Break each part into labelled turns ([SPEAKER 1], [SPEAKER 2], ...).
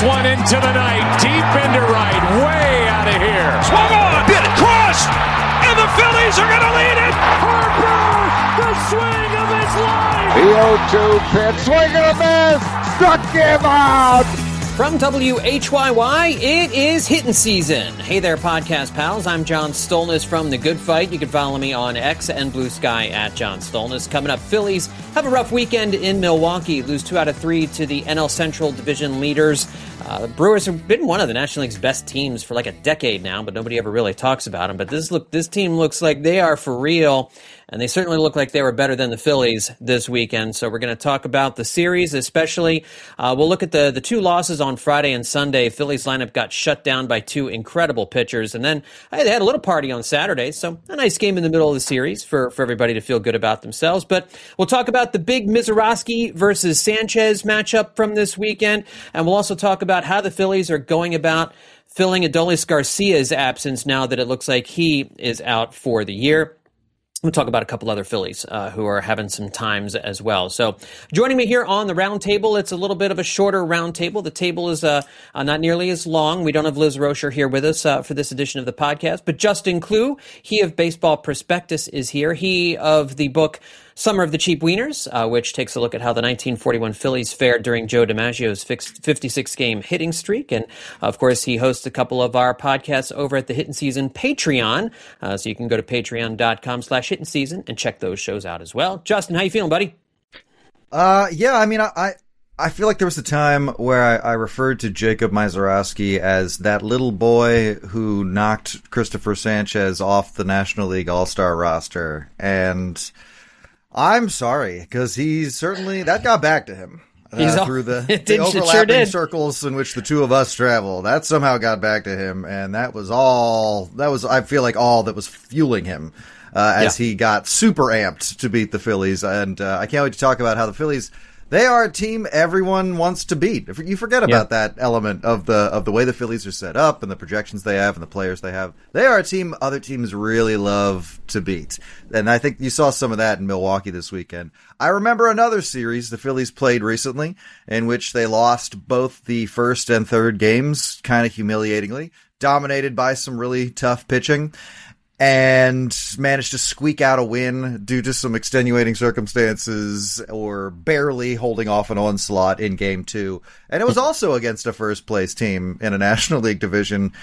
[SPEAKER 1] one into the night, deep into right, way out of here.
[SPEAKER 2] Swung on, hit it, crossed, and the Phillies are going to lead it.
[SPEAKER 1] Harper, the swing of his life.
[SPEAKER 3] The 0-2 pitch, swing and a miss, struck him out.
[SPEAKER 4] From WHYY, it is hitting season. Hey there, podcast pals. I'm John Stolnis from The Good Fight. You can follow me on X and Blue Sky at John Stolnis. Coming up, Phillies have a rough weekend in Milwaukee. Lose 2 out of 3 to the NL Central Division leaders. The Brewers have been one of the National League's best teams for like a decade now, but nobody ever really talks about them. But this team looks like they are for real, and they certainly look like they were better than the Phillies this weekend. So we're going to talk about the series, especially. We'll look at the 2 losses on Friday and Sunday. Phillies lineup got shut down by 2 incredible pitchers, and then they had a little party on Saturday. So a nice game in the middle of the series for everybody to feel good about themselves. But we'll talk about the big Misiorowski versus Sanchez matchup from this weekend, and we'll also talk about how the Phillies are going about filling Adolis Garcia's absence now that it looks like he is out for the year. We'll talk about a couple other Phillies who are having some times as well. So joining me here on the round table, it's a little bit of a shorter round table. The table is not nearly as long. We don't have Liz Rocher here with us for this edition of the podcast, but Justin Klugh, he of Baseball Prospectus, is here. He of the book Summer of the Cheap Wieners, which takes a look at how the 1941 Phillies fared during Joe DiMaggio's 56-game hitting streak. And, of course, he hosts a couple of our podcasts over at the Hittin' Season Patreon. So you can go to patreon.com/Hittin' Season and check those shows out as well. Justin, how you feeling, buddy?
[SPEAKER 5] Yeah, I mean, I feel like there was a time where I referred to Jacob Misiorowski as that little boy who knocked Christopher Sanchez off the National League All-Star roster. And I'm sorry, because that got back to him through the overlapping circles in which the two of us travel. That somehow got back to him, and I feel like all that was fueling him as he got super amped to beat the Phillies. And I can't wait to talk about how the Phillies, they are a team everyone wants to beat. You forget about that element of the way the Phillies are set up and the projections they have and the players they have. They are a team other teams really love to beat. And I think you saw some of that in Milwaukee this weekend. I remember another series the Phillies played recently in which they lost both the first and third games kind of humiliatingly, dominated by some really tough pitching, and managed to squeak out a win due to some extenuating circumstances or barely holding off an onslaught in Game 2. And it was also against a first-place team in a National League division.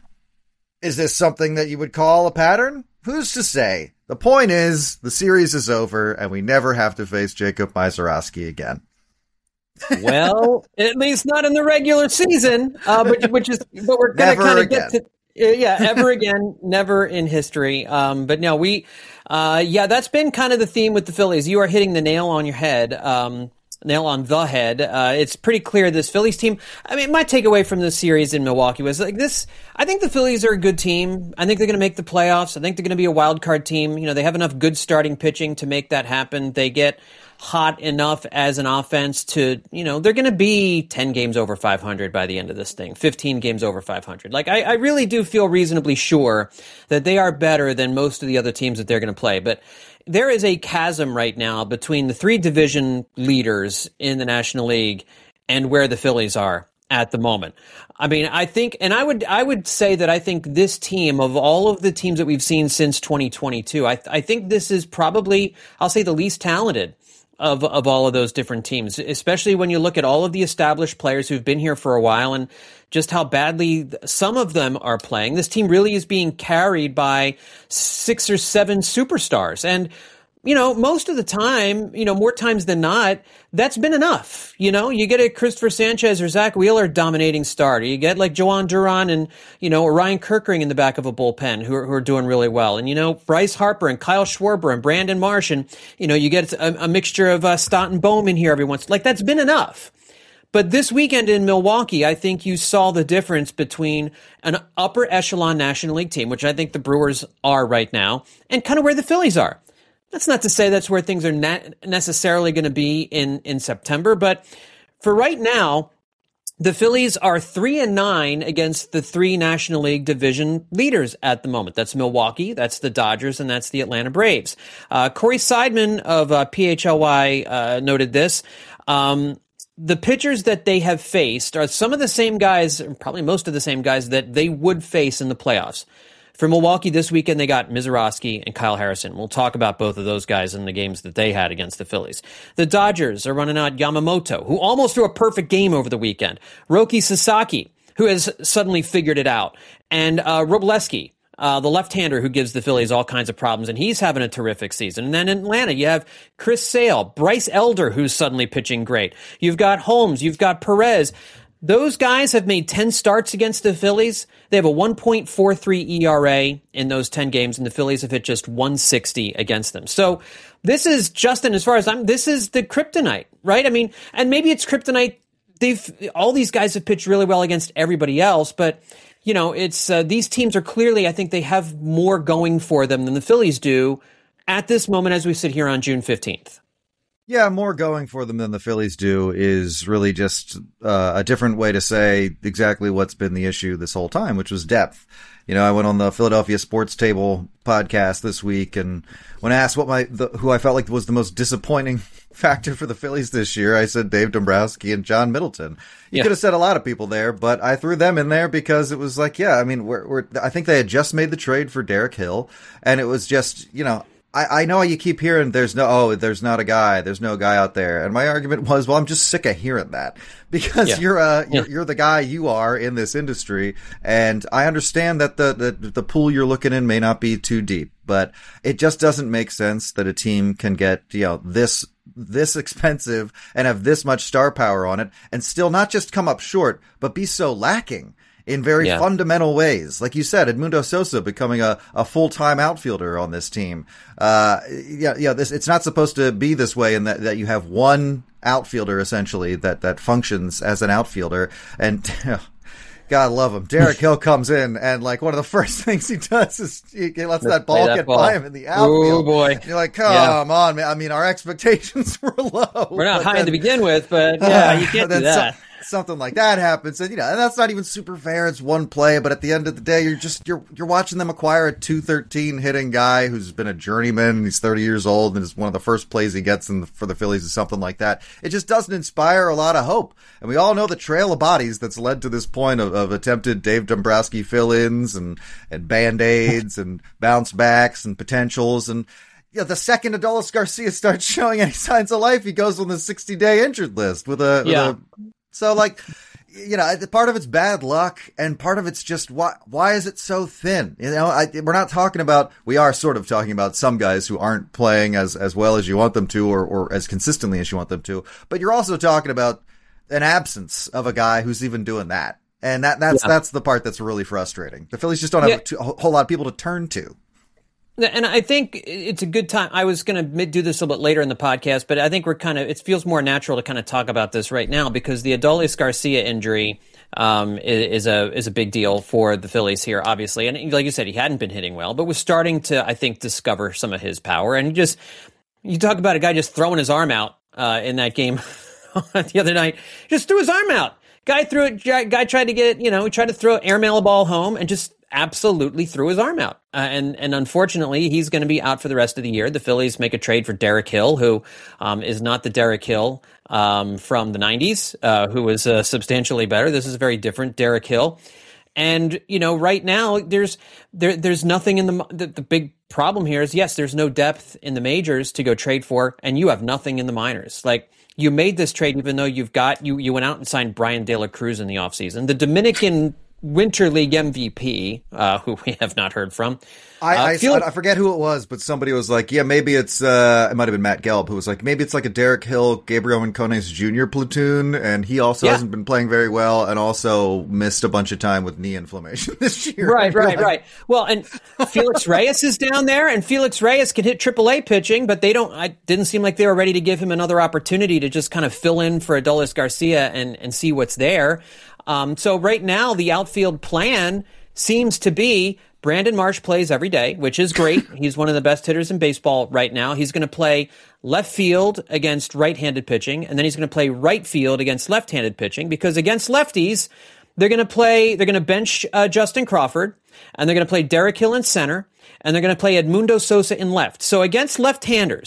[SPEAKER 5] Is this something that you would call a pattern? Who's to say? The point is, the series is over, and we never have to face Jacob Misiorowski again.
[SPEAKER 4] Well, at least not in the regular season, but we're going to kind of get to... Yeah, ever again, never in history. But no, that's been kind of the theme with the Phillies. You are hitting the nail on the head. It's pretty clear this Phillies team, I mean, my takeaway from this series in Milwaukee was like this. I think the Phillies are a good team. I think they're going to make the playoffs. I think they're going to be a wild card team. You know, they have enough good starting pitching to make that happen. They get hot enough as an offense to, they're going to be 10 games over 500 by the end of this thing, 15 games over 500. Like, I really do feel reasonably sure that they are better than most of the other teams that they're going to play. But there is a chasm right now between the 3 division leaders in the National League and where the Phillies are at the moment. I mean, I think, and I would say that I think this team, of all of the teams that we've seen since 2022, I think this is probably, I'll say, the least talented of all of those different teams, especially when you look at all of the established players who've been here for a while and just how badly some of them are playing. This team really is being carried by 6 or 7 superstars. And, most of the time, more times than not, that's been enough. You get a Christopher Sanchez or Zach Wheeler dominating starter. You get like Joan Duran and, Ryan Kerkering in the back of a bullpen who are doing really well. And, Bryce Harper and Kyle Schwarber and Brandon Marsh. And, you get a mixture of Stott and Bowman here every once. Like, that's been enough. But this weekend in Milwaukee, I think you saw the difference between an upper echelon National League team, which I think the Brewers are right now, and kind of where the Phillies are. That's not to say that's where things are necessarily going to be in September, but for right now, the Phillies are 3-9 against the 3 National League division leaders at the moment. That's Milwaukee, that's the Dodgers, and that's the Atlanta Braves. Corey Seidman of PHLY noted this. the pitchers that they have faced are some of the same guys, probably most of the same guys that they would face in the playoffs. For Milwaukee this weekend, they got Mizorowski and Kyle Harrison. We'll talk about both of those guys in the games that they had against the Phillies. The Dodgers are running out Yamamoto, who almost threw a perfect game over the weekend. Roki Sasaki, who has suddenly figured it out. And Robleski, the left-hander who gives the Phillies all kinds of problems, and he's having a terrific season. And then in Atlanta, you have Chris Sale, Bryce Elder, who's suddenly pitching great. You've got Holmes, you've got Perez. Those guys have made 10 starts against the Phillies. They have a 1.43 ERA in those 10 games, and the Phillies have hit just 160 against them. So this is, Justin, as far as this is the kryptonite, right? I mean, and maybe it's kryptonite. All these guys have pitched really well against everybody else, but you know, it's these teams are clearly, I think they have more going for them than the Phillies do at this moment as we sit here on June 15th.
[SPEAKER 5] Yeah, more going for them than the Phillies do is really just a different way to say exactly what's been the issue this whole time, which was depth. You know, I went on the Philadelphia Sports Table podcast this week, and when I asked who I felt like was the most disappointing factor for the Phillies this year, I said Dave Dombrowski and John Middleton. You could have said a lot of people there, but I threw them in there because it was like, yeah, I mean, I think they had just made the trade for Derek Hill, and it was just, you know, I know you keep hearing there's no guy out there. And my argument was, well, I'm just sick of hearing that because you're the guy you are in this industry. And I understand that the pool you're looking in may not be too deep, but it just doesn't make sense that a team can get, you know, this expensive and have this much star power on it and still not just come up short, but be so lacking in very fundamental ways. Like you said, Edmundo Sosa becoming a full-time outfielder on this team. It's not supposed to be this way in that you have one outfielder essentially that functions as an outfielder. And God love him. Derek Hill comes in and like one of the first things he does is he lets that ball get by him in the outfield.
[SPEAKER 4] Oh boy.
[SPEAKER 5] And you're like, come on, man. I mean, our expectations were low.
[SPEAKER 4] We're not high to begin with, but you can't do that.
[SPEAKER 5] Something like that happens, and you know, and that's not even super fair. It's one play, but at the end of the day, you're watching them acquire a .213 hitting guy who's been a journeyman. And he's 30 years old, and it's one of the first plays he gets for the Phillies is something like that. It just doesn't inspire a lot of hope, and we all know the trail of bodies that's led to this point of attempted Dave Dombrowski fill-ins and band-aids and bounce backs and potentials and. Yeah, the second Adolis Garcia starts showing any signs of life, he goes on the 60-day injured list So, like, you know, part of it's bad luck, and part of it's just why is it so thin? You know, we are sort of talking about some guys who aren't playing as well as you want them to, or as consistently as you want them to. But you're also talking about an absence of a guy who's even doing that, and that's the part that's really frustrating. The Phillies just don't have a whole lot of people to turn to.
[SPEAKER 4] And I think it's a good time. I was going to do this a little bit later in the podcast, but I think it feels more natural to kind of talk about this right now because the Adolis Garcia injury is a big deal for the Phillies here, obviously. And like you said, he hadn't been hitting well, but was starting to, I think, discover some of his power. And you talk about a guy just throwing his arm out in that game the other night, just threw his arm out. Guy tried to get, he tried to airmail a ball home and just absolutely threw his arm out. And unfortunately, he's going to be out for the rest of the year. The Phillies make a trade for Derek Hill, who is not the Derek Hill from the 90s, who was substantially better. This is a very different Derek Hill. And, right now, there's nothing in the big problem here is, yes, there's no depth in the majors to go trade for, and you have nothing in the minors. Like, you made this trade even though you went out and signed Brian De La Cruz in the offseason. The Dominican Winter League MVP, who we have not heard from.
[SPEAKER 5] I forget who it was, but somebody was like, yeah, maybe it's, it might have been Matt Gelb, who was like, maybe it's like a Derek Hill, Gabriel Rincones Jr. platoon, and he also hasn't been playing very well and also missed a bunch of time with knee inflammation this year.
[SPEAKER 4] Right. Well, and Felix Reyes is down there, and Felix Reyes can hit AAA pitching, but didn't seem like they were ready to give him another opportunity to just kind of fill in for Adolis Garcia and see what's there. So right now, the outfield plan seems to be Brandon Marsh plays every day, which is great. He's one of the best hitters in baseball right now. He's going to play left field against right-handed pitching, and then he's going to play right field against left-handed pitching, because against lefties, they're going to bench Justin Crawford, and they're going to play Derek Hill in center, and they're going to play Edmundo Sosa in left. So against left-handers,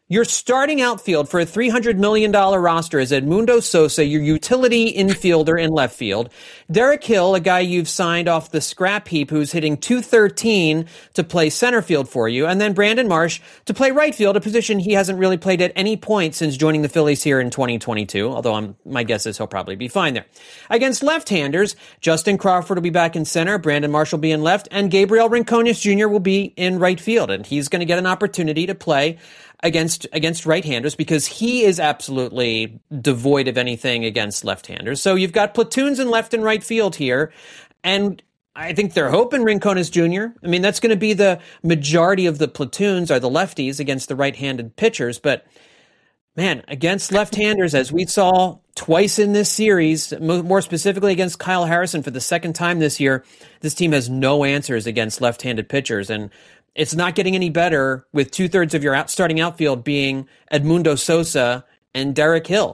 [SPEAKER 4] Your starting outfield for a $300 million roster is Edmundo Sosa, your utility infielder in left field. Derek Hill, a guy you've signed off the scrap heap who's hitting .213 to play center field for you. And then Brandon Marsh to play right field, a position he hasn't really played at any point since joining the Phillies here in 2022, although my guess is he'll probably be fine there. Against left-handers, Justin Crawford will be back in center, Brandon Marsh will be in left, and Gabriel Rincones Jr. will be in right field. And he's going to get an opportunity to play against right-handers because he is absolutely devoid of anything against left-handers. So you've got platoons in left and right field here, and I think they're hoping Rincones Jr. I mean, that's going to be the majority of the platoons are the lefties against the right-handed pitchers, but man, against left-handers, as we saw twice in this series, more specifically against Kyle Harrison for the second time this year, this team has no answers against left-handed pitchers, and it's not getting any better with 2/3 of your starting outfield being Edmundo Sosa and Derek Hill.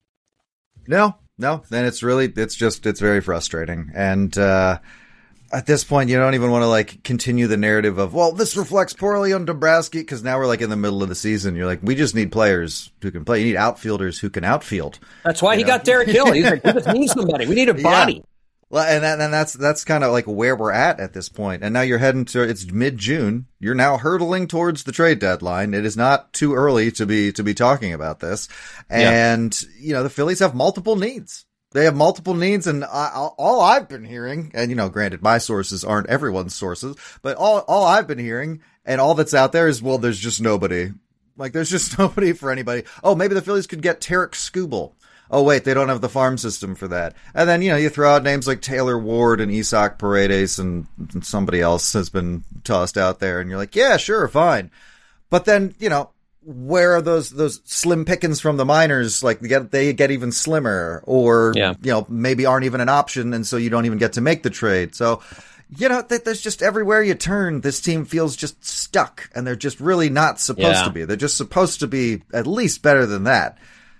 [SPEAKER 5] No, then it's very frustrating. And at this point, you don't even want to continue the narrative of, well, this reflects poorly on Dombrowski, because now we're in the middle of the season. You're we just need players who can play. You need outfielders who can outfield.
[SPEAKER 4] That's why he got Derek Hill. He's we just need somebody. We need a body.
[SPEAKER 5] Yeah. Well, and that's kind of where we're at this point. And now you're heading to, it's mid-June. You're now hurtling towards the trade deadline. It is not too early to be talking about this. And, the Phillies have multiple needs. They have multiple needs, and all I've been hearing, and, granted, my sources aren't everyone's sources, but all I've been hearing and all that's out there is, well, there's just nobody. There's just nobody for anybody. Oh, maybe the Phillies could get Tarek Skubal. Oh, wait, they don't have the farm system for that. And then, you throw out names like Taylor Ward and Isaac Paredes and somebody else has been tossed out there. And you're yeah, sure, fine. But then, where are those slim pickings from the minors? They get even slimmer or, maybe aren't even an option. And so you don't even get to make the trade. So, there's just everywhere you turn, this team feels just stuck, and they're just really not supposed to be. They're just supposed to be at least better than that.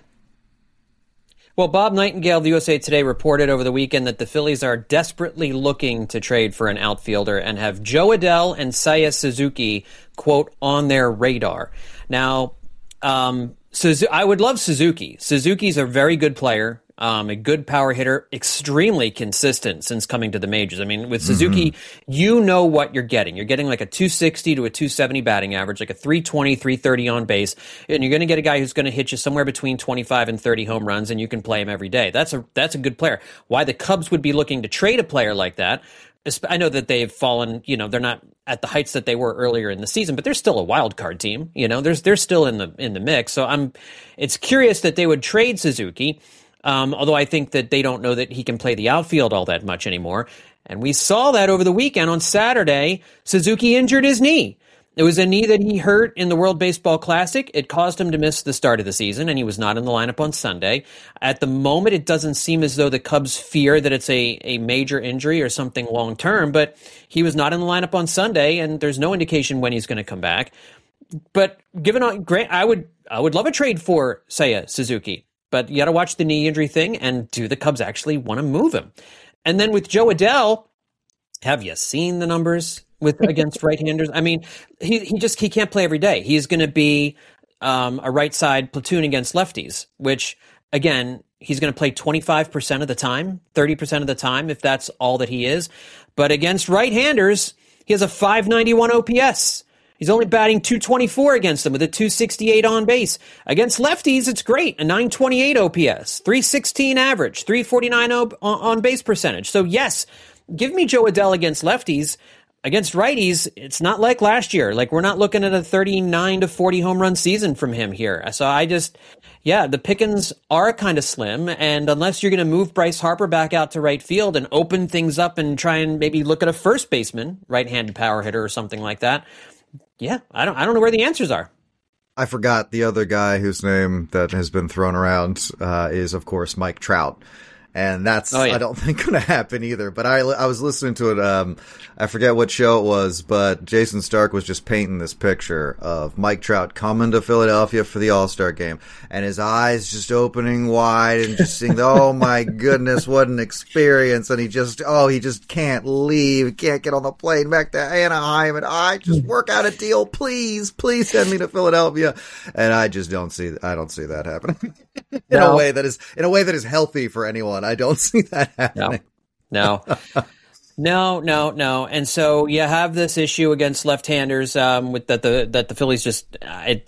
[SPEAKER 4] Well, Bob Nightingale of the USA Today reported over the weekend that the Phillies are desperately looking to trade for an outfielder and have Jo Adell and Seiya Suzuki, quote, on their radar. Now, I would love Suzuki. Suzuki's a very good player, a good power hitter, extremely consistent since coming to the majors. I mean, with Suzuki, you know what you're getting. You're getting a 260 to a 270 batting average, a 320, 330 on base, and you're going to get a guy who's going to hit you somewhere between 25 and 30 home runs, and you can play him every day. That's a good player. Why the Cubs would be looking to trade a player like that, I know that they've fallen, they're not at the heights that they were earlier in the season, but they're still a wild card team. They're still in the mix. So it's curious that they would trade Suzuki. Although I think that they don't know that he can play the outfield all that much anymore. And we saw that over the weekend. On Saturday, Suzuki injured his knee. It was a knee that he hurt in the World Baseball Classic. It caused him to miss the start of the season, and he was not in the lineup on Sunday. At the moment, it doesn't seem as though the Cubs fear that it's a major injury or something long-term, but he was not in the lineup on Sunday, and there's no indication when he's going to come back. But I would love a trade for Seiya Suzuki. But you got to watch the knee injury thing, and do the Cubs actually want to move him? And then with Jo Adell, have you seen the numbers against right-handers? I mean, he can't play every day. He's going to be a right side platoon against lefties, which again, he's going to play 25% of the time, 30% of the time, if that's all that he is. But against right-handers, he has a 591 OPS. He's only batting .224 against them with a .268 on base. Against lefties, it's great. A .928 OPS, .316 average, .349 on base percentage. So yes, give me Jo Adell against lefties. Against righties, it's not like last year. We're not looking at a 39 to 40 home run season from him here. So the pickings are kind of slim. And unless you're going to move Bryce Harper back out to right field and open things up and try and maybe look at a first baseman, right-handed power hitter or something like that, I don't know where the answers are.
[SPEAKER 5] I forgot the other guy whose name that has been thrown around is, of course, Mike Trout. And that's, I don't think, going to happen either. But I was listening to it, I forget what show it was, but Jason Stark was just painting this picture of Mike Trout coming to Philadelphia for the All-Star game, and his eyes just opening wide and just seeing, oh my goodness, what an experience. And he just can't leave, he can't get on the plane back to Anaheim, and I just work out a deal, please send me to Philadelphia. And I don't see that happening in a way that is healthy for anyone. I don't see that happening.
[SPEAKER 4] No. And so you have this issue against left-handers with that the Phillies just I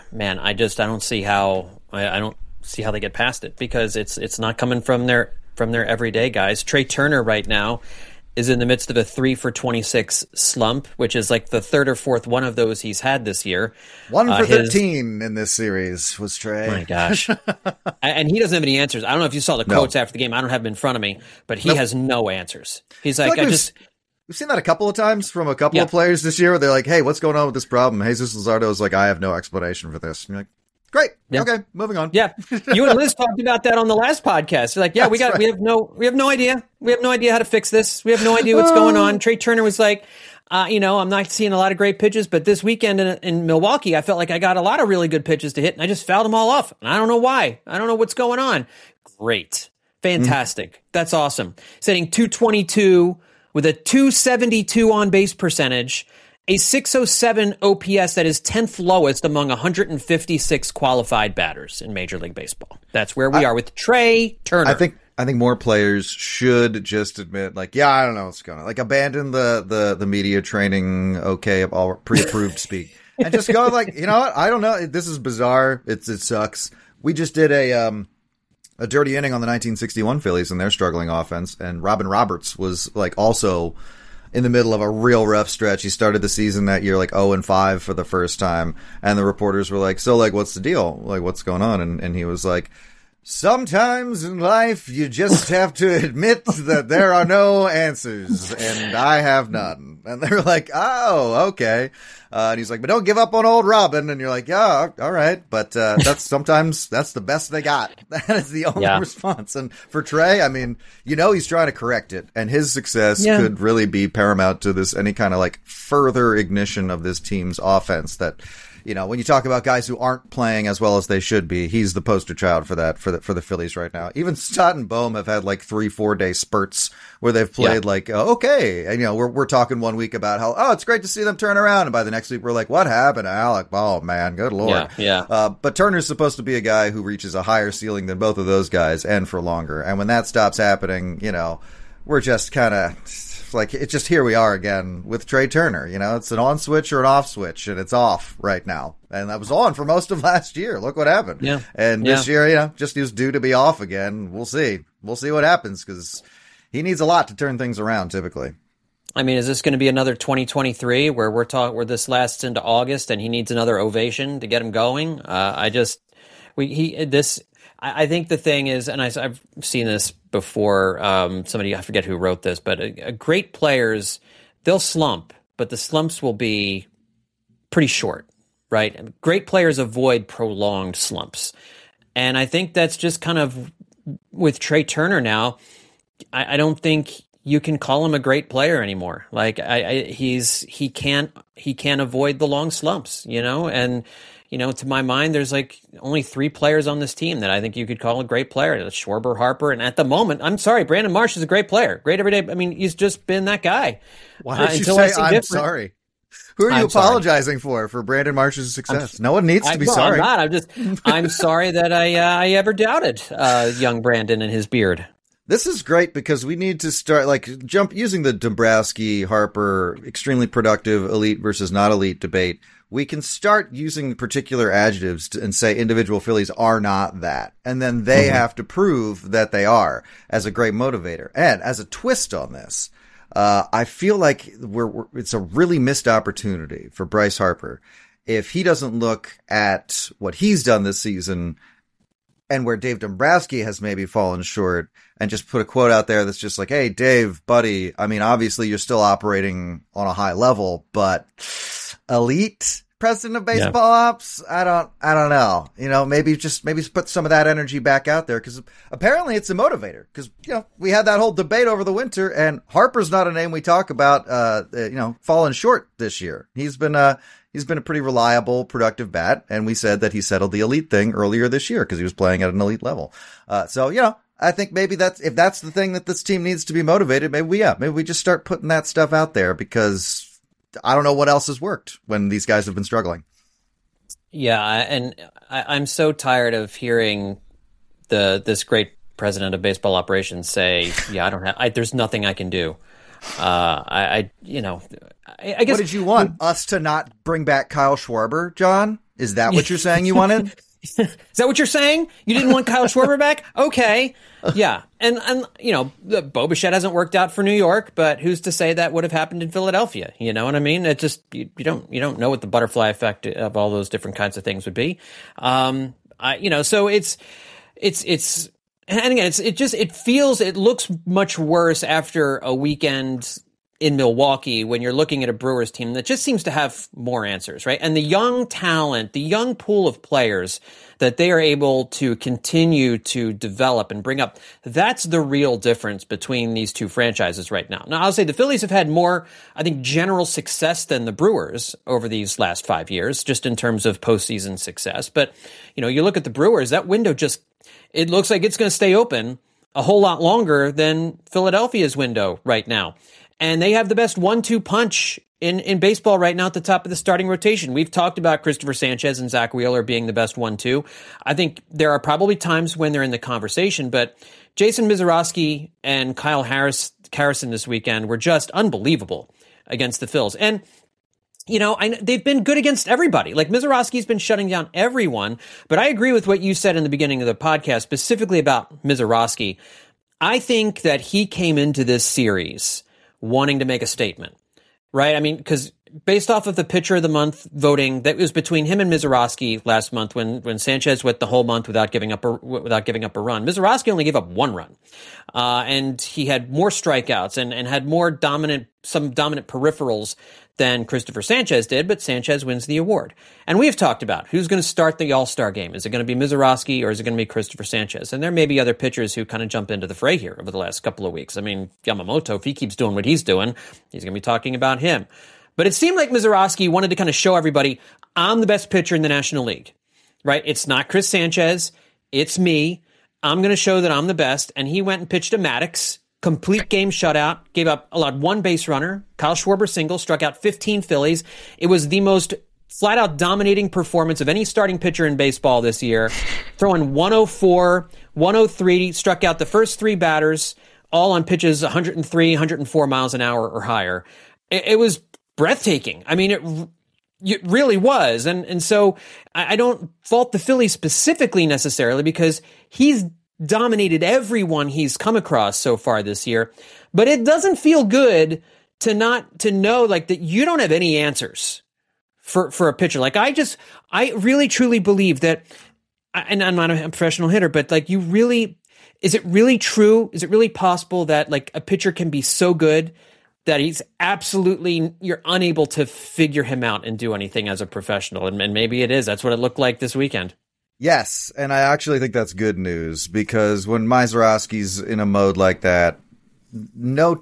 [SPEAKER 4] don't see how they get past it, because it's not coming from their everyday guys. Trey Turner right now is in the midst of a 3-for-26 slump, which is like the third or fourth one of those he's had this year.
[SPEAKER 5] 1 for 13 in this series was Trey.
[SPEAKER 4] My gosh. And he doesn't have any answers. I don't know if you saw the quotes after the game. I don't have them in front of me, but he has no answers. He's like
[SPEAKER 5] we've seen that a couple of times from a couple of players this year where they're like, hey, what's going on with this problem? Jesus Luzardo is like, I have no explanation for this. And you're like, great. Yeah. Okay, moving on.
[SPEAKER 4] Yeah. You and Liz talked about that on the last podcast. You're like, yeah, we have no idea. We have no idea how to fix this. We have no idea what's going on. Trey Turner was like, I'm not seeing a lot of great pitches, but this weekend in Milwaukee, I felt like I got a lot of really good pitches to hit, and I just fouled them all off. And I don't know why. I don't know what's going on. Great. Fantastic. That's awesome. Setting 222 with a 272 on base percentage, a 607 OPS that is 10th lowest among 156 qualified batters in Major League Baseball. That's where we are with Trey Turner.
[SPEAKER 5] I think more players should just admit, like, yeah, I don't know what's going on. Like, abandon the media training, all pre-approved speak, and just go like, you know what? I don't know. This is bizarre. It sucks. We just did a dirty inning on the 1961 Phillies and their struggling offense, and Robin Roberts was like also in the middle of a real rough stretch. He started the season that year like 0-5 for the first time, and the reporters were like, so like, what's the deal? Like, what's going on? And he was like, sometimes in life you just have to admit that there are no answers, and I have none. And they were like, oh, okay. And he's like, but don't give up on old Robin. And you're like, yeah, all right. But that's the best they got. That is the only response. And for Trey, I mean, he's trying to correct it, and his success could really be paramount to this, any kind of like further ignition of this team's offense that, when you talk about guys who aren't playing as well as they should be, he's the poster child for that, for the Phillies right now. Even Stott and Bohm have had like 3-4 day spurts where they've played like, okay. And, we're talking one week about how, it's great to see them turn around. And by the next week, we're like, what happened to Alec? Oh man, good Lord. But Turner's supposed to be a guy who reaches a higher ceiling than both of those guys, and for longer. And when that stops happening, we're just kind of like, it's just, here we are again with Trey Turner. It's an on switch or an off switch, and it's off right now. And that was on for most of last year. Look what happened. Yeah. And this year, just is due to be off again. We'll see what happens, because he needs a lot to turn things around typically.
[SPEAKER 4] I mean, is this going to be another 2023 where this lasts into August and he needs another ovation to get him going? I think the thing is, and I've seen this before, somebody, I forget who wrote this, but great players, they'll slump, but the slumps will be pretty short, right? Great players avoid prolonged slumps. And I think that's just kind of with Trey Turner now. I don't think you can call him a great player anymore. Like he can't avoid the long slumps, and to my mind, there's like only 3 players on this team that I think you could call a great player. That's Schwarber, Harper, and at the moment, I'm sorry, Brandon Marsh is a great player. Great every day. I mean, he's just been that guy.
[SPEAKER 5] Why did you say I'm sorry? Who are you apologizing for Brandon Marsh's success? No one needs to be sorry.
[SPEAKER 4] I'm not. I'm sorry that I ever doubted young Brandon and his beard.
[SPEAKER 5] This is great because we need to start using the Dombrowski, Harper, extremely productive elite versus not elite debate. We can start using particular adjectives and say individual Phillies are not that. And then they have to prove that they are as a great motivator. And as a twist on this, I feel like it's a really missed opportunity for Bryce Harper if he doesn't look at what he's done this season and where Dave Dombrowski has maybe fallen short, and just put a quote out there that's just like, hey, Dave, buddy, I mean, obviously you're still operating on a high level, but elite, president of baseball ops? I don't know. Maybe put some of that energy back out there, because apparently it's a motivator. Because we had that whole debate over the winter, and Harper's not a name we talk about. Falling short this year. He's been a pretty reliable, productive bat, and we said that he settled the elite thing earlier this year because he was playing at an elite level. I think maybe if that's the thing that this team needs to be motivated, maybe we just start putting that stuff out there, because I don't know what else has worked when these guys have been struggling.
[SPEAKER 4] Yeah, and I'm so tired of hearing this great president of baseball operations say, "Yeah, there's nothing I can do." I guess.
[SPEAKER 5] What did you want? Us to not bring back Kyle Schwarber, John? Is that what you're saying you wanted?
[SPEAKER 4] Is that what you're saying? You didn't want Kyle Schwarber back? Okay. Yeah. And Bo Bichette hasn't worked out for New York, but who's to say that would have happened in Philadelphia? You know what I mean? It just, you don't know what the butterfly effect of all those different kinds of things would be. So it looks much worse after a weekend in Milwaukee when you're looking at a Brewers team that just seems to have more answers, right? And the young talent, the young pool of players that they are able to continue to develop and bring up, that's the real difference between these two franchises right now. Now, I'll say the Phillies have had more, I think, general success than the Brewers over these last 5 years, just in terms of postseason success. But, you look at the Brewers, that window it looks like it's going to stay open a whole lot longer than Philadelphia's window right now. And they have the best 1-2 punch in baseball right now at the top of the starting rotation. We've talked about Christopher Sanchez and Zach Wheeler being the best 1-2. I think there are probably times when they're in the conversation, but Jason Misiorowski and Kyle Harrison this weekend were just unbelievable against the Phils. And they've been good against everybody. Like, Misiorowski's been shutting down everyone. But I agree with what you said in the beginning of the podcast, specifically about Misiorowski. I think that he came into this series wanting to make a statement, right? I mean, because based off of the pitcher of the month voting, that was between him and Misiorowski last month when Sanchez went the whole month without giving up a run. Misiorowski only gave up 1 run. And he had more strikeouts and had some dominant peripherals than Christopher Sanchez did, but Sanchez wins the award. And we have talked about who's going to start the All-Star game. Is it going to be Misiorowski or is it going to be Christopher Sanchez? And there may be other pitchers who kind of jump into the fray here over the last couple of weeks. I mean, Yamamoto, if he keeps doing what he's doing, he's going to be talking about him. But it seemed like Misiorowski wanted to kind of show everybody, I'm the best pitcher in the National League, right? It's not Chris Sanchez. It's me. I'm going to show that I'm the best. And he went and pitched to Maddox. Complete game shutout, allowed 1 base runner. Kyle Schwarber single, struck out 15 Phillies. It was the most flat-out dominating performance of any starting pitcher in baseball this year. Throwing 104, 103, struck out the first 3 batters, all on pitches 103, 104 miles an hour or higher. It was breathtaking. I mean, it really was. And so I don't fault the Phillies specifically necessarily, because he's dominated everyone he's come across so far this year. But it doesn't feel good to know like that you don't have any answers for a pitcher. Like, I really truly believe that, and I'm not a professional hitter, but like, is it really true? Is it really possible that like a pitcher can be so good that you're unable to figure him out and do anything as a professional? And maybe it is. That's what it looked like this weekend.
[SPEAKER 5] Yes, and I actually think that's good news, because when Misiorowski's in a mode like that, the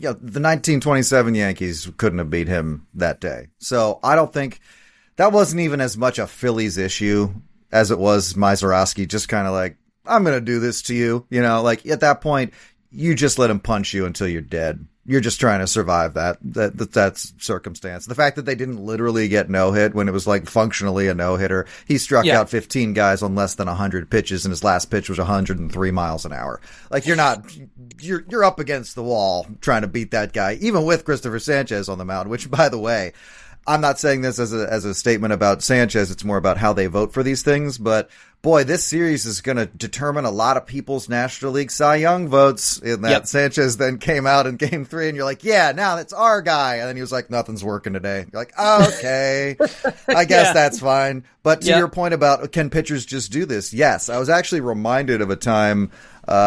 [SPEAKER 5] 1927 Yankees couldn't have beat him that day. So I don't think that wasn't even as much a Phillies issue as it was Misiorowski just kind of like, I'm going to do this to you. Like, at that point, you just let him punch you until you're dead. You're just trying to survive that circumstance. The fact that they didn't literally get no-hit when it was like functionally a no-hitter. He struck out 15 guys on less than 100 pitches, and his last pitch was 103 miles an hour. Like, you're up against the wall trying to beat that guy, even with Christopher Sanchez on the mound, which, by the way, I'm not saying this as a statement about Sanchez. It's more about how they vote for these things. But boy, this series is going to determine a lot of people's National League Cy Young votes. In that Sanchez then came out in Game 3, and you're like, yeah, now that's our guy. And then he was like, nothing's working today. You're like, oh, okay, I guess that's fine. But to your point about, can pitchers just do this? Yes, I was actually reminded of a time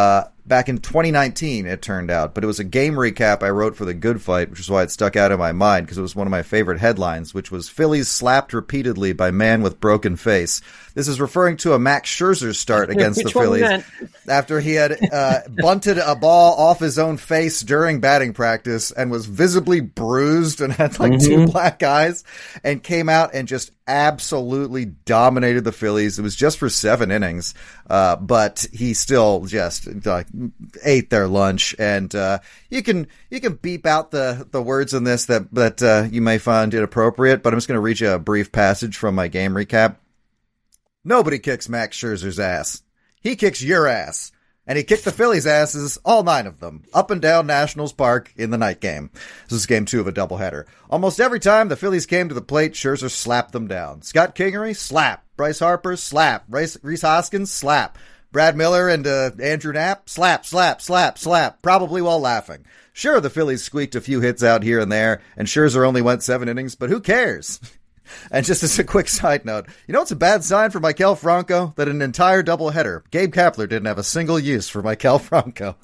[SPEAKER 5] back in 2019, it turned out. But it was a game recap I wrote for The Good Fight, which is why it stuck out in my mind, because it was one of my favorite headlines, which was Phillies slapped repeatedly by man with broken face. This is referring to a Max Scherzer start against the Phillies after he had bunted a ball off his own face during batting practice and was visibly bruised and had like two black eyes and came out and just absolutely dominated the Phillies. It was just for 7 innings, but he still just ate their lunch. And you can beep out the words in this that you may find inappropriate, but I'm just going to read you a brief passage from my game recap. Nobody kicks Max Scherzer's ass. He kicks your ass. And he kicked the Phillies' asses, all 9 of them, up and down Nationals Park in the night game. This is game 2 of a doubleheader. Almost every time the Phillies came to the plate, Scherzer slapped them down. Scott Kingery, slap. Bryce Harper, slap. Rhys Hoskins, slap. Brad Miller and Andrew Knapp, slap, slap, slap, slap, probably while laughing. Sure, the Phillies squeaked a few hits out here and there, and Scherzer only went 7 innings, but who cares? And just as a quick side note, you know it's a bad sign for Maikel Franco? That an entire doubleheader, Gabe Kapler didn't have a single use for Maikel Franco.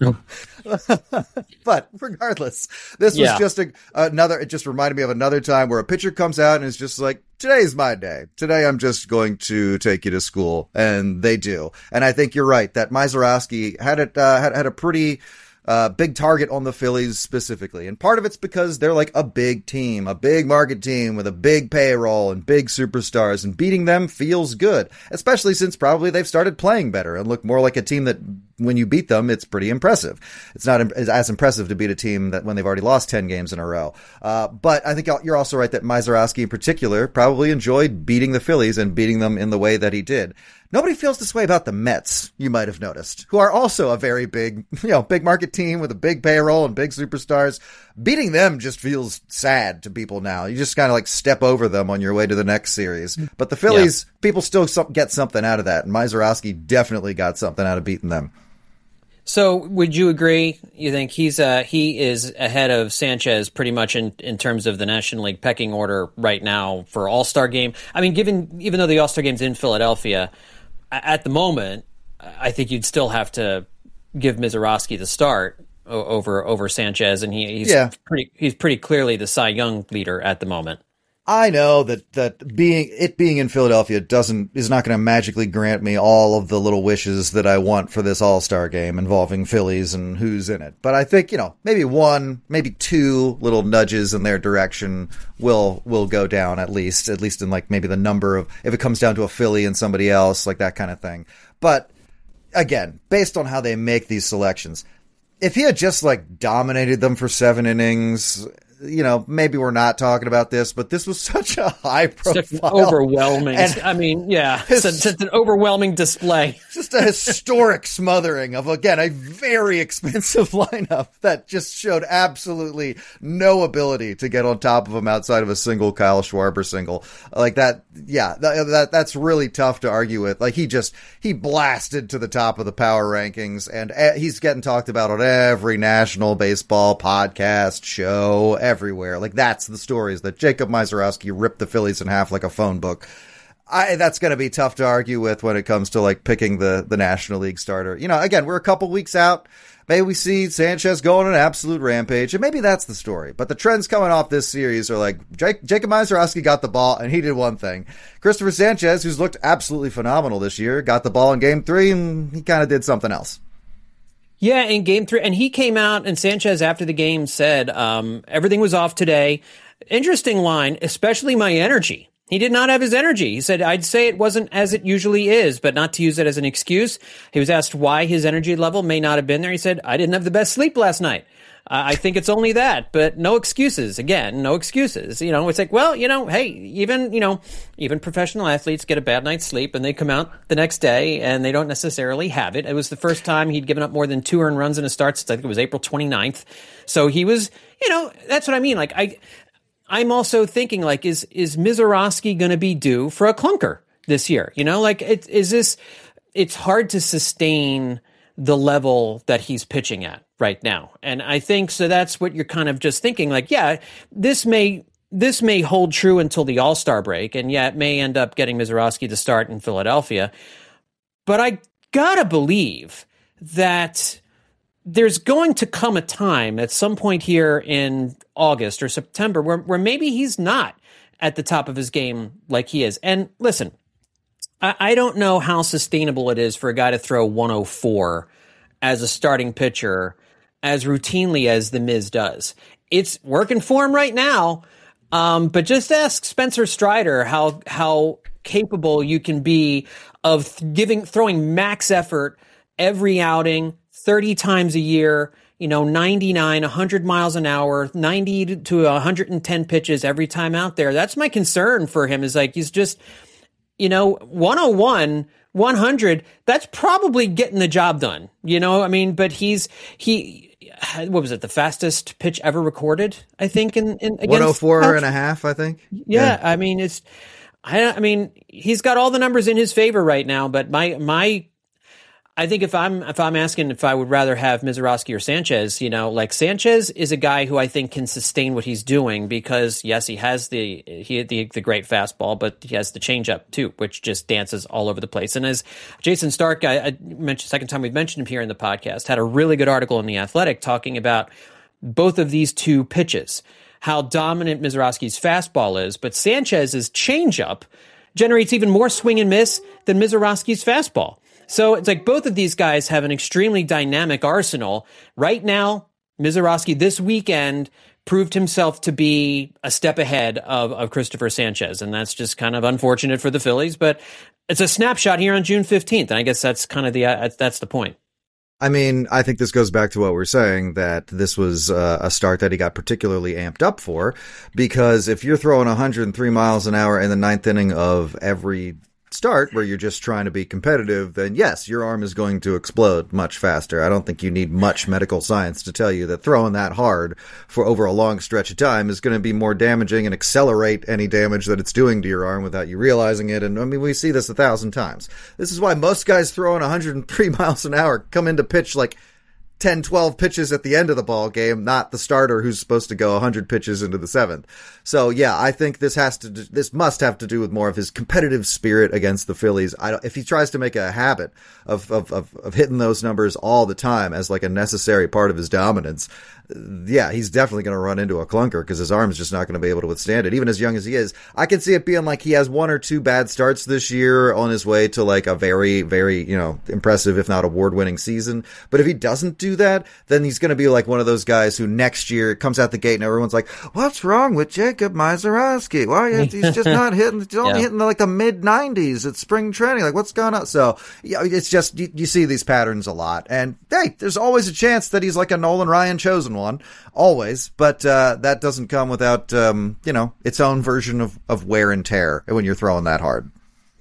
[SPEAKER 5] But regardless, this was just another, it just reminded me of another time where a pitcher comes out and is just like, today's my day. Today I'm just going to take you to school. And they do. And I think you're right that Mazeroski had a pretty big target on the Phillies specifically. And part of it's because they're like a big team, a big market team with a big payroll and big superstars, and beating them feels good, especially since probably they've started playing better and look more like a team that when you beat them, it's pretty impressive. It's not as impressive to beat a team that when they've already lost 10 games in a row. But I think you're also right that Mazeroski in particular probably enjoyed beating the Phillies and beating them in the way that he did. Nobody feels this way about the Mets, you might have noticed, who are also a very big, big market team with a big payroll and big superstars. Beating them just feels sad to people now. You just kind of like step over them on your way to the next series. But the Phillies, people still get something out of that. And Mazeroski definitely got something out of beating them.
[SPEAKER 4] So would you agree? You think he is ahead of Sanchez pretty much in terms of the National League pecking order right now for All-Star game? I mean, even though the All-Star game's in Philadelphia, at the moment, I think you'd still have to give Mazeroski the start over Sanchez, and he's pretty clearly the Cy Young leader at the moment.
[SPEAKER 5] I know that being in Philadelphia is not going to magically grant me all of the little wishes that I want for this All-Star game involving Phillies and who's in it. But I think, maybe 1, maybe 2 little nudges in their direction will go down at least in like maybe the number of, if it comes down to a Philly and somebody else, like that kind of thing. But again, based on how they make these selections, if he had just like dominated them for 7 innings, maybe we're not talking about this, but this was such a high profile,
[SPEAKER 4] overwhelming. It's an overwhelming display.
[SPEAKER 5] Just a historic smothering of, again, a very expensive lineup that just showed absolutely no ability to get on top of him outside of a single Kyle Schwarber single like that. Yeah, that's really tough to argue with. Like he blasted to the top of the power rankings, and he's getting talked about on every national baseball podcast show. Everywhere. Like that's the stories that Jacob Mazeroski ripped the Phillies in half like a phone book. That's going to be tough to argue with when it comes to like picking the National League starter. Again, we're a couple weeks out. Maybe we see Sanchez go on an absolute rampage, and maybe that's the story. But the trends coming off this series are like Jacob Mazeroski got the ball, and he did one thing. Christopher Sanchez, who's looked absolutely phenomenal this year, got the ball in Game 3, and he kind of did something else.
[SPEAKER 4] Yeah, in Game 3, and he came out, and Sanchez after the game said, everything was off today. Interesting line, especially my energy. He did not have his energy. He said, I'd say it wasn't as it usually is, but not to use it as an excuse. He was asked why his energy level may not have been there. He said, I didn't have the best sleep last night. I think it's only that, but no excuses. Again, no excuses. It's like, well, hey, even professional athletes get a bad night's sleep and they come out the next day and they don't necessarily have it. It was the first time he'd given up more than 2 earned runs in a start since I think it was April 29th. So he was, that's what I mean. Like I'm also thinking like, is Mazeroski going to be due for a clunker this year? It's hard to sustain the level that he's pitching at right now. And I think, so that's what you're kind of just thinking, like, yeah, this may hold true until the All-Star break, and yeah, it may end up getting Mazeroski to start in Philadelphia. But I gotta believe that there's going to come a time at some point here in August or September where maybe he's not at the top of his game like he is. And listen, I don't know how sustainable it is for a guy to throw 104 as a starting pitcher as routinely as The Miz does. It's working for him right now, but just ask Spencer Strider how capable you can be of throwing max effort every outing, 30 times a year, 99, 100 miles an hour, 90 to 110 pitches every time out there. That's my concern for him, is like he's just, 101, 100, that's probably getting the job done, but what was it? The fastest pitch ever recorded, I think, in
[SPEAKER 5] 104 and a half, I think.
[SPEAKER 4] Yeah. He's got all the numbers in his favor right now, but I think if I'm asking if I would rather have Misiorowski or Sanchez, Sanchez is a guy who I think can sustain what he's doing because yes, he has the great fastball, but he has the changeup too, which just dances all over the place. And as Jason Stark, I mentioned second time we've mentioned him here in the podcast, had a really good article in The Athletic talking about both of these two pitches, how dominant Misiorowski's fastball is, but Sanchez's changeup generates even more swing and miss than Misiorowski's fastball. So it's like both of these guys have an extremely dynamic arsenal. Right now, Misiorowski this weekend proved himself to be a step ahead of Christopher Sanchez, and that's just kind of unfortunate for the Phillies, but it's a snapshot here on June 15th, and I guess that's kind of that's the point.
[SPEAKER 5] I think this goes back to what we're saying, that this was a start that he got particularly amped up for, because if you're throwing 103 miles an hour in the ninth inning of every start where you're just trying to be competitive, then yes, your arm is going to explode much faster. I don't think you need much medical science to tell you that throwing that hard for over a long stretch of time is going to be more damaging and accelerate any damage that it's doing to your arm without you realizing it. And we see this 1,000 times. This is why most guys throwing 103 miles an hour come into pitch like 10, 12 pitches at the end of the ball game, not the starter who's supposed to go 100 pitches into the seventh. So yeah, I think this must have to do with more of his competitive spirit against the Phillies. If he tries to make a habit of hitting those numbers all the time as like a necessary part of his dominance, yeah, he's definitely going to run into a clunker because his arm is just not going to be able to withstand it. Even as young as he is, I can see it being like he has one or two bad starts this year on his way to like a very, very, impressive, if not award-winning season. But if he doesn't do that, then he's going to be like one of those guys who next year comes out the gate and everyone's like, what's wrong with Jacob Misiorowski? Why he's just not hitting, he's only hitting like the mid 90s at spring training. Like, what's going on? So yeah, it's just, you see these patterns a lot. And hey, there's always a chance that he's like a Nolan Ryan chosen one, always, but that doesn't come without its own version of wear and tear when you're throwing that hard.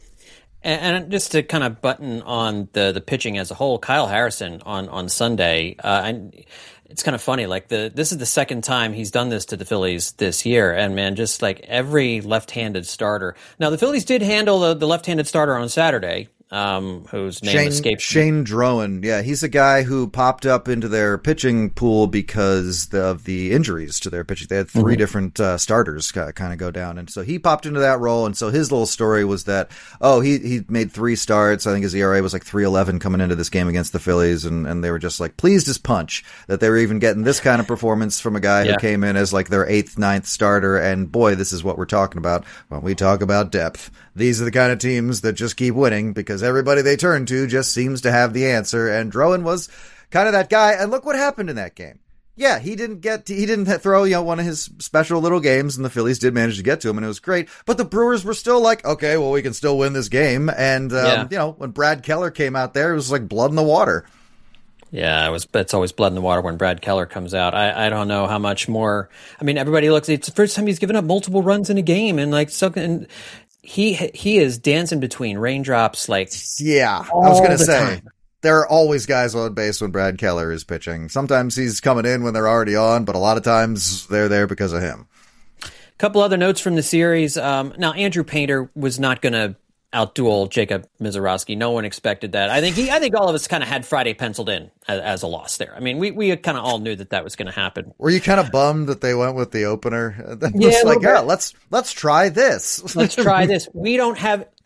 [SPEAKER 4] And just to kind of button on the pitching as a whole, Kyle Harrison on Sunday, and it's kind of funny, like this is the second time he's done this to the Phillies this year, and man, just like every left-handed starter. Now the Phillies did handle the left-handed starter on Saturday, whose name escapes me.
[SPEAKER 5] Shane Drowan. Yeah, he's a guy who popped up into their pitching pool because of the injuries to their pitching. They had three different starters kind of go down, and so he popped into that role. And so his little story was that, he made 3 starts. I think his ERA was like 3.11 coming into this game against the Phillies, and they were just like pleased as punch that they were even getting this kind of performance from a guy who came in as like their 8th, 9th starter. And boy, this is what we're talking about when we talk about depth. These are the kind of teams that just keep winning because everybody they turn to just seems to have the answer. And Drowan was kind of that guy. And look what happened in that game. Yeah, he didn't throw, one of his special little games, and the Phillies did manage to get to him, and it was great. But the Brewers were still like, okay, well, we can still win this game. And, when Brad Keller came out there, it was like blood in the water.
[SPEAKER 4] Yeah, it's always blood in the water when Brad Keller comes out. I don't know how much more. I mean, everybody looks, it's the first time he's given up multiple runs in a game, and like, so, and he is dancing between raindrops, like,
[SPEAKER 5] yeah, I was going to say, time. There are always guys on base when Brad Keller is pitching. Sometimes he's coming in when they're already on, but a lot of times they're there because of him.
[SPEAKER 4] A couple other notes from the series. Now, Andrew Painter was not going to outduel Jacob Misiorowski. No one expected that. I think all of us kind of had Friday penciled in as a loss there. I mean, we kind of all knew that was going to happen.
[SPEAKER 5] Were you kind of bummed that they went with the opener? Yeah, like, let's try this.
[SPEAKER 4] Let's try this. We don't have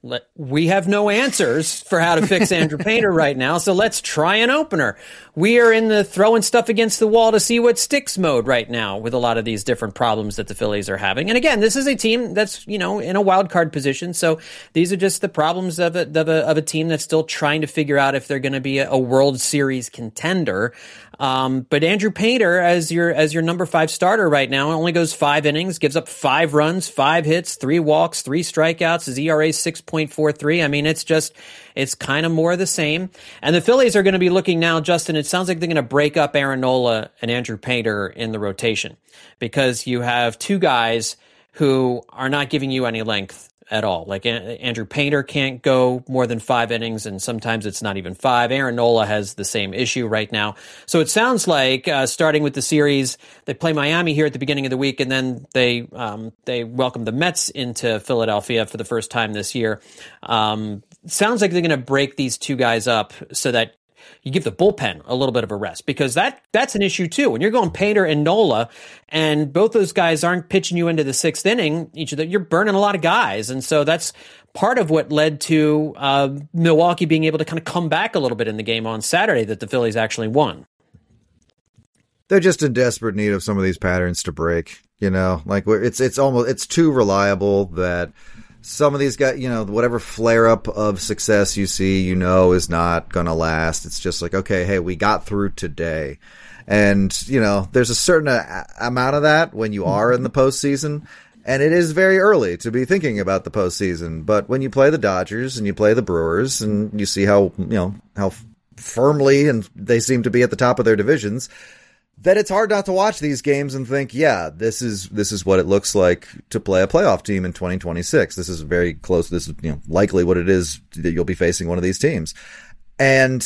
[SPEAKER 4] we have no answers for how to fix Andrew Painter right now, so let's try an opener. We are in the throwing stuff against the wall to see what sticks mode right now with a lot of these different problems that the Phillies are having. And again, this is a team that's, in a wild card position, so these are just the problems of a team that's still trying to figure out if they're going to be a World Series contender. But Andrew Painter, as your number 5 starter right now, only goes 5 innings, gives up 5 runs, 5 hits, 3 walks, 3 strikeouts. His ERA is 6.43. I mean, it's kind of more of the same. And the Phillies are going to be looking now, Justin, it sounds like they're going to break up Aaron Nola and Andrew Painter in the rotation, because you have 2 guys who are not giving you any length at all. Like Andrew Painter can't go more than 5 innings, and sometimes it's not even 5. Aaron Nola has the same issue right now. So it sounds like starting with the series, they play Miami here at the beginning of the week, and then they welcome the Mets into Philadelphia for the first time this year. Sounds like they're going to break these 2 guys up so that you give the bullpen a little bit of a rest, because that's an issue too. When you're going Painter and Nola, and both those guys aren't pitching you into the 6th inning, you're burning a lot of guys. And so that's part of what led to Milwaukee being able to kind of come back a little bit in the game on Saturday that the Phillies actually won.
[SPEAKER 5] They're just in desperate need of some of these patterns to break, like it's too reliable that some of these guys, whatever flare up of success you see, is not going to last. It's just like, okay, hey, we got through today. And, there's a certain amount of that when you are in the postseason. And it is very early to be thinking about the postseason. But when you play the Dodgers and you play the Brewers and you see how firmly and they seem to be at the top of their divisions, that it's hard not to watch these games and think, yeah, this is what it looks like to play a playoff team in 2026. This is very close. This is likely what it is that you'll be facing one of these teams. And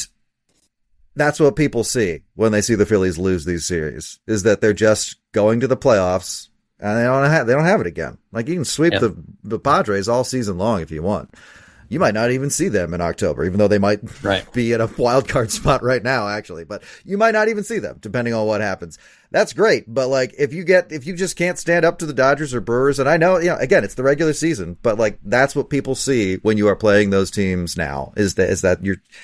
[SPEAKER 5] that's what people see when they see the Phillies lose these series, is that they're just going to the playoffs and they don't have it again. Like, you can sweep the Padres all season long if you want. You might not even see them in October, even though they might be in a wild card spot right now, actually. But you might not even see them, depending on what happens. That's great. But if you just can't stand up to the Dodgers or Brewers, and I know, again, it's the regular season, but that's what people see when you are playing those teams now, is that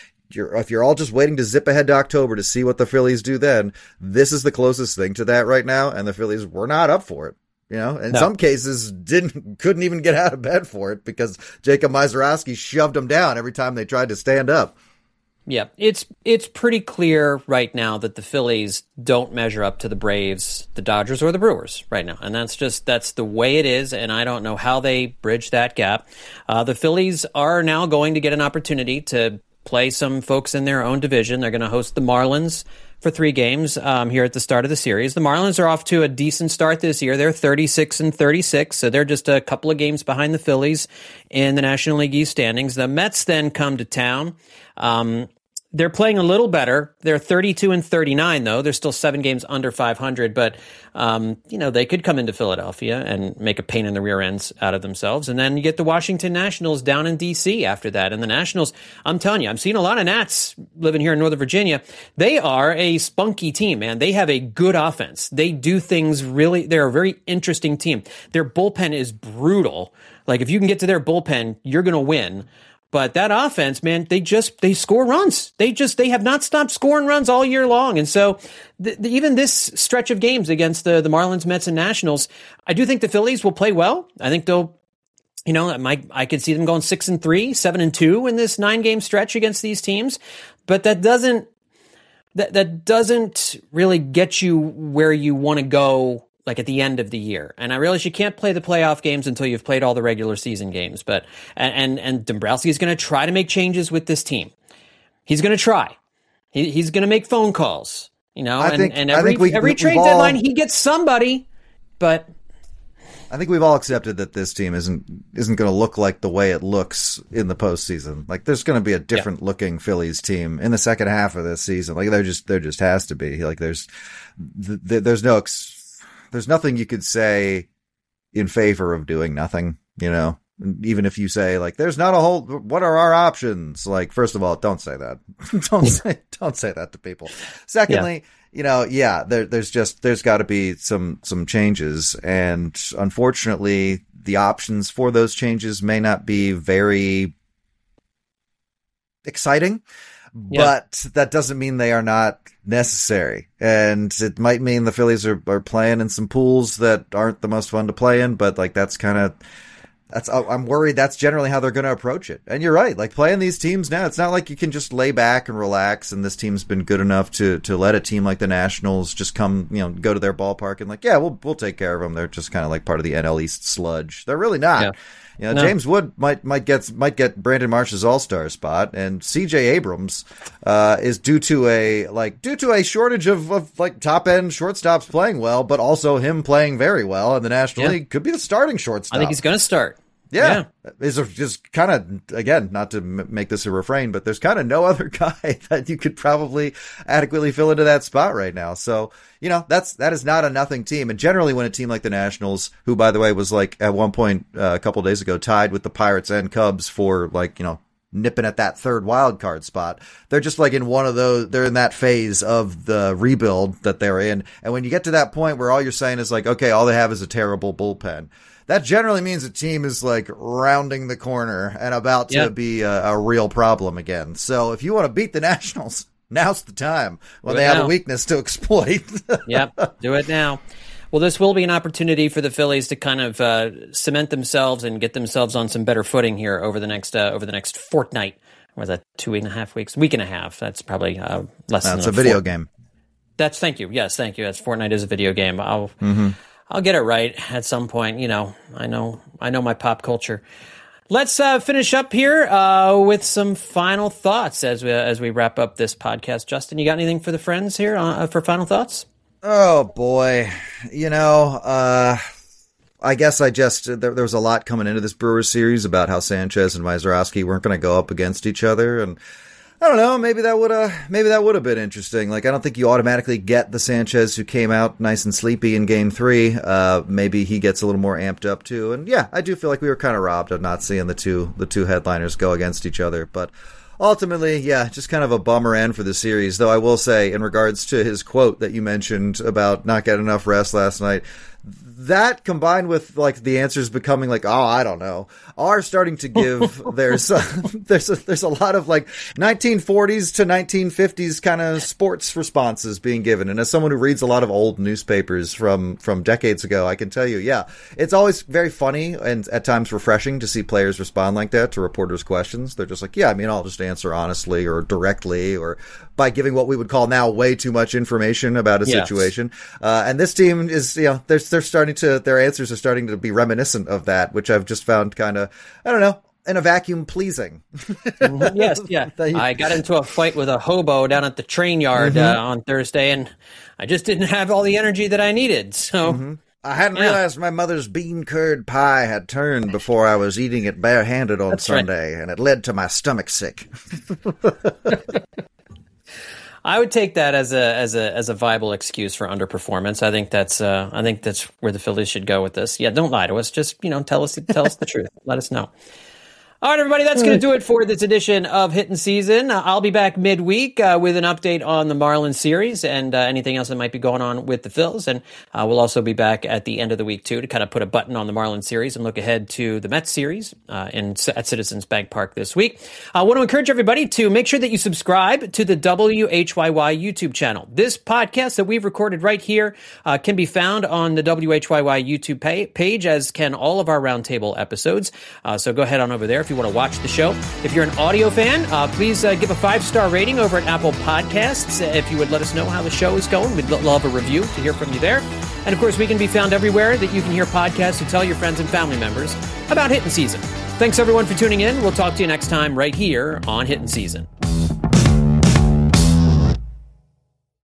[SPEAKER 5] if you're all just waiting to zip ahead to October to see what the Phillies do then, this is the closest thing to that right now, and the Phillies were not up for it. In some cases couldn't even get out of bed for it because Jacob Misiorowski shoved them down every time they tried to stand up.
[SPEAKER 4] Yeah, it's pretty clear right now that the Phillies don't measure up to the Braves, the Dodgers, or the Brewers right now. And that's the way it is, and I don't know how they bridge that gap. The Phillies are now going to get an opportunity to play some folks in their own division. They're going to host the Marlins for 3 games here at the start of the series. The Marlins are off to a decent start this year. They're 36-36, so they're just a couple of games behind the Phillies in the National League East standings. The Mets then come to town. They're playing a little better. They're 32-39, though. They're still 7 games under 500, but they could come into Philadelphia and make a pain in the rear ends out of themselves. And then you get the Washington Nationals down in D.C. after that. And the Nationals, I'm telling you, I'm seeing a lot of Nats living here in Northern Virginia. They are a spunky team, man. They have a good offense. They do things really. They're a very interesting team. Their bullpen is brutal. Like, if you can get to their bullpen, you're going to win. But that offense, man, they score runs. They have not stopped scoring runs all year long. And so even this stretch of games against the Marlins, Mets, and Nationals, I do think the Phillies will play well. I think they'll, I could see them going 6-3, 7-2 in this 9-game stretch against these teams. But that doesn't really get you where you want to go, like at the end of the year. And I realize you can't play the playoff games until you've played all the regular season games, but, and Dombrowski is going to try to make changes with this team. He's going to try. He's going to make phone calls, every trade deadline he gets somebody, but
[SPEAKER 5] I think we've all accepted that this team isn't going to look like the way it looks in the postseason. Like, there's going to be a different looking Phillies team in the second half of this season. Like, there just has to be. Like, there's nothing you could say in favor of doing nothing, even if you say, like, there's not a whole, what are our options? Like, first of all, don't say that. don't say that to people. Secondly, there's got to be some changes. And unfortunately, the options for those changes may not be very exciting, but that doesn't mean they are not necessary. And it might mean the Phillies are playing in some pools that aren't the most fun to play in, but like I'm worried that's generally how they're going to approach it. And you're right, like playing these teams now, it's not like you can just lay back and relax, and this team's been good enough to let a team like the Nationals just come, go to their ballpark and like, yeah, we'll take care of them. They're just kind of like part of the NL East sludge. They're really not. Yeah. No. James Wood might get Brandon Marsh's All-Star spot, and C.J. Abrams is due to a shortage of like top end shortstops playing well, but also him playing very well in the National League could be the starting shortstop.
[SPEAKER 4] I think he's going to start.
[SPEAKER 5] Yeah. It's just kind of, again, not to make this a refrain, but there's kind of no other guy that you could probably adequately fill into that spot right now. So, that is not a nothing team. And generally when a team like the Nationals, who by the way was like at one point a couple of days ago tied with the Pirates and Cubs for like, nipping at that third wild card spot, they're just like in one of those, they're in that phase of the rebuild that they're in. And when you get to that point where all you're saying is like, okay, all they have is a terrible bullpen, that generally means a team is like rounding the corner and about to be a real problem again. So if you want to beat the Nationals, now's the time when they have a weakness to exploit.
[SPEAKER 4] Yep, do it now. Well, this will be an opportunity for the Phillies to kind of cement themselves and get themselves on some better footing here over the next fortnight. Or was that 2.5 weeks? Week and a half. That's probably less than
[SPEAKER 5] a video game.
[SPEAKER 4] Thank you. Yes, thank you. That's Fortnite is a video game. I'll get it right at some point. I know my pop culture. Let's finish up here with some final thoughts as we wrap up this podcast. Justin, you got anything for the friends here for final thoughts?
[SPEAKER 5] Oh boy, I guess there was a lot coming into this Brewers series about how Sanchez and Mazeroski weren't going to go up against each other, and I don't know, maybe that would have been interesting. Like, I don't think you automatically get the Sanchez who came out nice and sleepy in Game 3. Maybe he gets a little more amped up too. And yeah, I do feel like we were kind of robbed of not seeing the two headliners go against each other. But ultimately, yeah, just kind of a bummer end for the series. Though I will say, in regards to his quote that you mentioned about not getting enough rest last night, that combined with like the answers becoming like, oh, I don't know, are starting to give there's a lot of like 1940s to 1950s kind of sports responses being given. And as someone who reads a lot of old newspapers from decades ago, I can tell you, yeah, it's always very funny and at times refreshing to see players respond like that to reporters' questions. They're just like, yeah, I mean, I'll just answer honestly or directly or by giving what we would call now way too much information about a situation. And this team is, their answers are starting to be reminiscent of that, which I've just found kind of, I don't know, in a vacuum pleasing.
[SPEAKER 4] Yes, yeah. I got into a fight with a hobo down at the train yard on Thursday, and I just didn't have all the energy that I needed. So
[SPEAKER 5] I hadn't realized my mother's bean curd pie had turned before I was eating it barehanded on Sunday, and it led to my stomach sick.
[SPEAKER 4] I would take that as a viable excuse for underperformance. I think that's where the Phillies should go with this. Yeah, don't lie to us. Just tell us the truth. Let us know. All right, everybody, that's going to do it for this edition of Hittin' Season. I'll be back midweek with an update on the Marlins series and anything else that might be going on with the Phils. And we'll also be back at the end of the week, too, to kind of put a button on the Marlins series and look ahead to the Mets series at Citizens Bank Park this week. I want to encourage everybody to make sure that you subscribe to the WHYY YouTube channel. This podcast that we've recorded right here can be found on the WHYY YouTube page, as can all of our roundtable episodes. So go ahead on over there if you want to watch the show. If you're an audio fan, please give a 5-star rating over at Apple Podcasts. If you would let us know how the show is going, we'd love a review to hear from you there. And of course, we can be found everywhere that you can hear podcasts to tell your friends and family members about Hittin' Season. Thanks everyone for tuning in. We'll talk to you next time right here on Hittin' Season.